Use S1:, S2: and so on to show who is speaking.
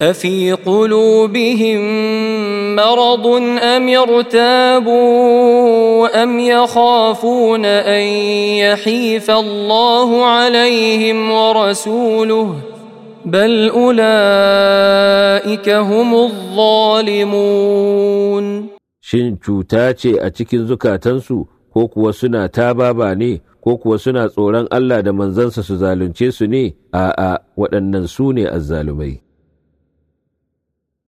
S1: أفي قلوبهم مرض أم ارتابوا أم يخافون أن يحيف الله عليهم ورسوله بل أولئك هم الظالمون.
S2: Shin cuta ce a cikin zukatansu ko kuwa suna tababa ne ko kuwa suna tsoron Allah da manzansa su zalunce su ne? A'a, waɗannan su ne azzalumai.